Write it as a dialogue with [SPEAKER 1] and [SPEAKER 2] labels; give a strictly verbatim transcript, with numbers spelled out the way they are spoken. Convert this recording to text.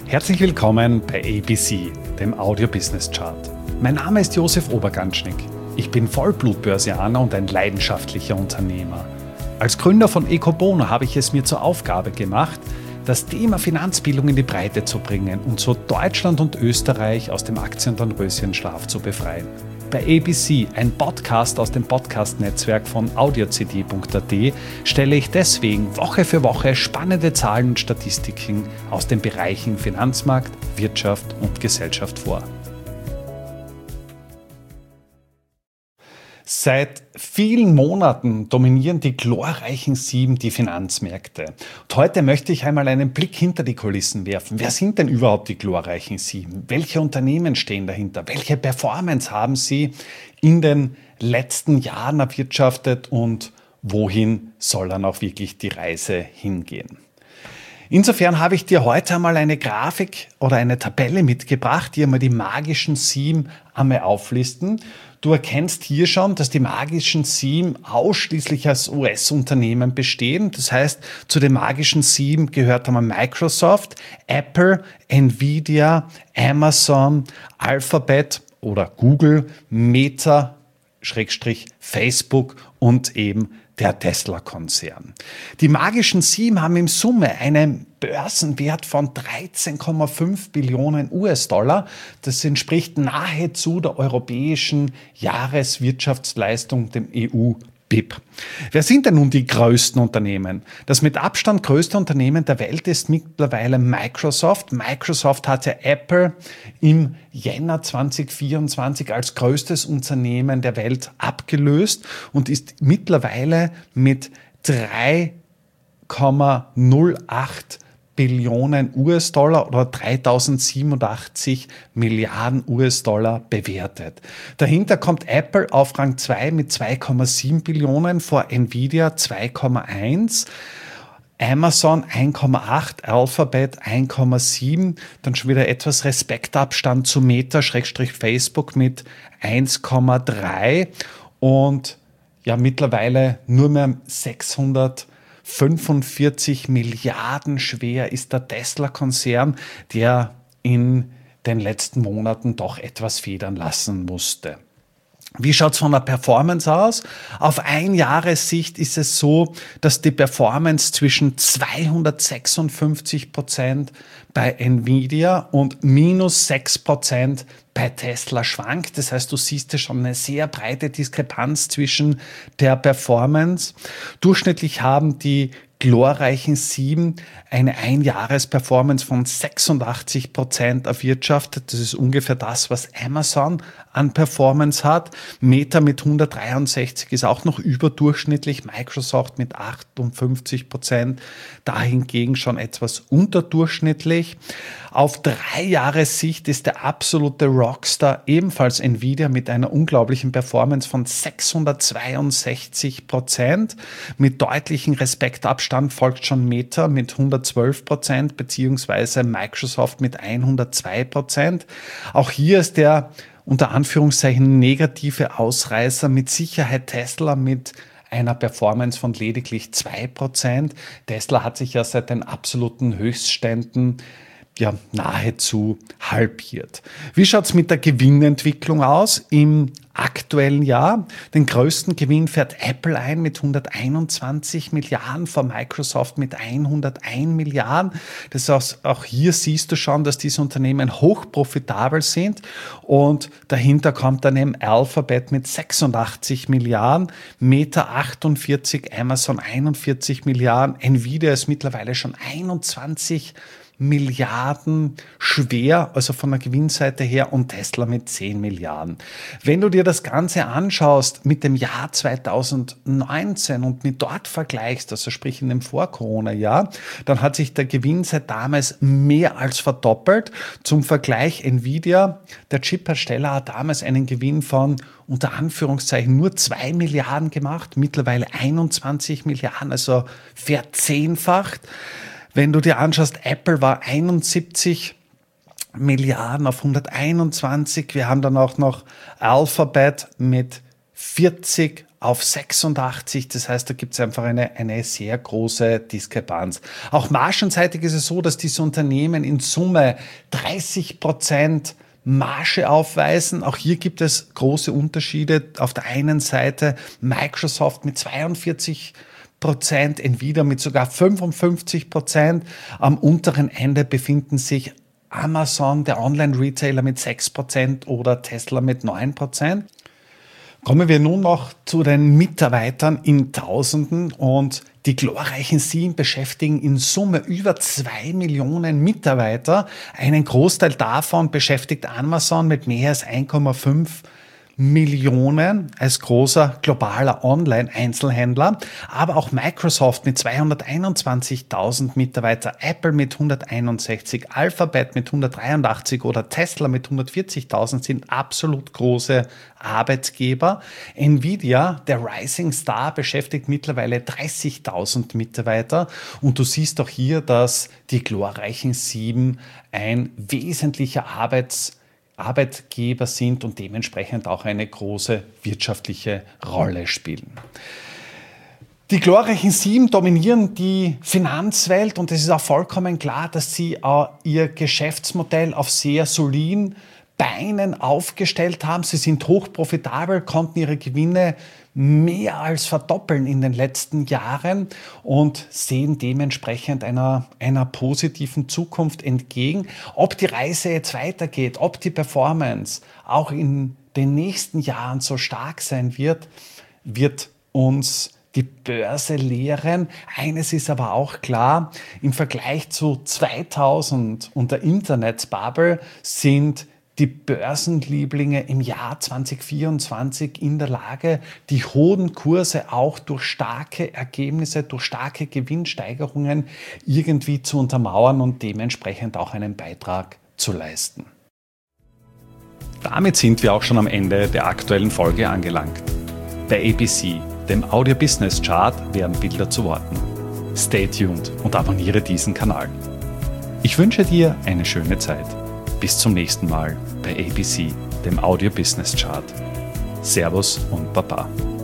[SPEAKER 1] Herzlich willkommen bei A B C, dem Audio Business Chart. Mein Name ist Josef Oberganschnick. Ich bin Vollblutbörsianer und ein leidenschaftlicher Unternehmer. Als Gründer von Ecobono habe ich es mir zur Aufgabe gemacht, das Thema Finanzbildung in die Breite zu bringen und so Deutschland und Österreich aus dem Aktien- und Dornröschenschlaf zu befreien. Bei A B C, ein Podcast aus dem Podcast-Netzwerk von audio c d punkt a t, stelle ich deswegen Woche für Woche spannende Zahlen und Statistiken aus den Bereichen Finanzmarkt, Wirtschaft und Gesellschaft vor. Seit vielen Monaten dominieren die glorreichen Sieben die Finanzmärkte. Und heute möchte ich einmal einen Blick hinter die Kulissen werfen. Wer sind denn überhaupt die glorreichen Sieben? Welche Unternehmen stehen dahinter? Welche Performance haben sie in den letzten Jahren erwirtschaftet und wohin soll dann auch wirklich die Reise hingehen? Insofern habe ich dir heute einmal eine Grafik oder eine Tabelle mitgebracht, die einmal die magischen Sieben einmal auflisten. Du erkennst hier schon, dass die magischen Sieben ausschließlich aus U S-Unternehmen bestehen. Das heißt, zu den magischen Sieben gehört einmal Microsoft, Apple, Nvidia, Amazon, Alphabet oder Google, Meta, Schrägstrich Facebook und eben der Tesla-Konzern. Die magischen Sieben haben im Summe einen Börsenwert von dreizehn Komma fünf Billionen U S-Dollar. Das entspricht nahezu der europäischen Jahreswirtschaftsleistung, dem E U B I P. Wer sind denn nun die größten Unternehmen? Das mit Abstand größte Unternehmen der Welt ist mittlerweile Microsoft. Microsoft hat ja Apple im Jänner zwanzig vierundzwanzig als größtes Unternehmen der Welt abgelöst und ist mittlerweile mit drei Komma null acht Billionen U S-Dollar oder dreitausendsiebenundachtzig Milliarden U S-Dollar bewertet. Dahinter kommt Apple auf Rang zwei mit zwei Komma sieben Billionen, vor Nvidia zwei Komma eins, Amazon eins Komma acht, Alphabet eins Komma sieben, dann schon wieder etwas Respektabstand zu Meta, Schrägstrich Facebook mit eins Komma drei und ja mittlerweile nur mehr sechshundertfünfundvierzig Milliarden schwer ist der Tesla-Konzern, der in den letzten Monaten doch etwas federn lassen musste. Wie schaut es von der Performance aus? Auf Einjahressicht ist es so, dass die Performance zwischen zweihundertsechsundfünfzig Prozent bei Nvidia und minus sechs Prozent bei Tesla schwankt. Das heißt, du siehst ja schon eine sehr breite Diskrepanz zwischen der Performance. Durchschnittlich haben die glorreichen Sieben eine Einjahresperformance von sechsundachtzig Prozent erwirtschaftet. Das ist ungefähr das, was Amazon an Performance hat. Meta mit hundertdreiundsechzig ist auch noch überdurchschnittlich. Microsoft mit achtundfünfzig Prozent, dahingegen schon etwas unterdurchschnittlich. Auf drei Jahressicht ist der absolute Rockstar ebenfalls Nvidia mit einer unglaublichen Performance von sechshundertzweiundsechzig Prozent. Mit deutlichem Respektabstand folgt schon Meta mit hundertzwölf Prozent beziehungsweise Microsoft mit hundertzwei Prozent. Auch hier ist der unter Anführungszeichen negative Ausreißer mit Sicherheit Tesla mit einer Performance von lediglich zwei Prozent. Tesla hat sich ja seit den absoluten Höchstständen ja nahezu halbiert. Wie schaut's mit der Gewinnentwicklung aus im aktuellen Jahr? Den größten Gewinn fährt Apple ein mit hunderteinundzwanzig Milliarden, vor Microsoft mit hunderteins Milliarden. Das heißt, auch hier siehst du schon, dass diese Unternehmen hochprofitabel sind und dahinter kommt dann eben Alphabet mit sechsundachtzig Milliarden, Meta achtundvierzig, Amazon einundvierzig Milliarden, Nvidia ist mittlerweile schon einundzwanzig Milliarden schwer, also von der Gewinnseite her, und Tesla mit zehn Milliarden. Wenn du dir das Ganze anschaust mit dem Jahr zweitausendneunzehn und mit dort vergleichst, also sprich in dem Vor-Corona-Jahr, dann hat sich der Gewinn seit damals mehr als verdoppelt. Zum Vergleich Nvidia, der Chiphersteller, hat damals einen Gewinn von unter Anführungszeichen nur zwei Milliarden gemacht, mittlerweile einundzwanzig Milliarden, also verzehnfacht. Wenn du dir anschaust, Apple war einundsiebzig Milliarden auf hunderteinundzwanzig. Wir haben dann auch noch Alphabet mit vierzig auf sechsundachtzig. Das heißt, da gibt es einfach eine, eine sehr große Diskrepanz. Auch margenseitig ist es so, dass diese Unternehmen in Summe dreißig Prozent Marge aufweisen. Auch hier gibt es große Unterschiede. Auf der einen Seite Microsoft mit zweiundvierzig Prozent, Nvidia mit sogar fünfundfünfzig Prozent. Am unteren Ende befinden sich Amazon, der Online-Retailer, mit sechs Prozent oder Tesla mit neun Prozent. Kommen wir nun noch zu den Mitarbeitern in Tausenden, und die glorreichen sieben beschäftigen in Summe über zwei Millionen Mitarbeiter. Einen Großteil davon beschäftigt Amazon mit mehr als eins Komma fünf Millionen als großer globaler Online-Einzelhändler, aber auch Microsoft mit zweihunderteinundzwanzigtausend Mitarbeiter, Apple mit hunderteinundsechzig, Alphabet mit hundertdreiundachtzig oder Tesla mit hundertvierzigtausend sind absolut große Arbeitgeber. Nvidia, der Rising Star, beschäftigt mittlerweile dreißigtausend Mitarbeiter, und du siehst auch hier, dass die glorreichen sieben ein wesentlicher Arbeits Arbeitgeber sind und dementsprechend auch eine große wirtschaftliche Rolle spielen. Die glorreichen sieben dominieren die Finanzwelt, und es ist auch vollkommen klar, dass sie ihr Geschäftsmodell auf sehr soliden Beinen aufgestellt haben. Sie sind hochprofitabel, konnten ihre Gewinne mehr als verdoppeln in den letzten Jahren und sehen dementsprechend einer, einer positiven Zukunft entgegen. Ob die Reise jetzt weitergeht, ob die Performance auch in den nächsten Jahren so stark sein wird, wird uns die Börse lehren. Eines ist aber auch klar: Im Vergleich zu zweitausend und der Internetbubble sind die Börsenlieblinge im Jahr zwanzig vierundzwanzig in der Lage, die hohen Kurse auch durch starke Ergebnisse, durch starke Gewinnsteigerungen irgendwie zu untermauern und dementsprechend auch einen Beitrag zu leisten. Damit sind wir auch schon am Ende der aktuellen Folge angelangt. Bei A B C, dem Audio Business Chart, werden Bilder zu Worten. Stay tuned und abonniere diesen Kanal. Ich wünsche dir eine schöne Zeit. Bis zum nächsten Mal bei A B C, dem Audio Business Chart. Servus und Baba.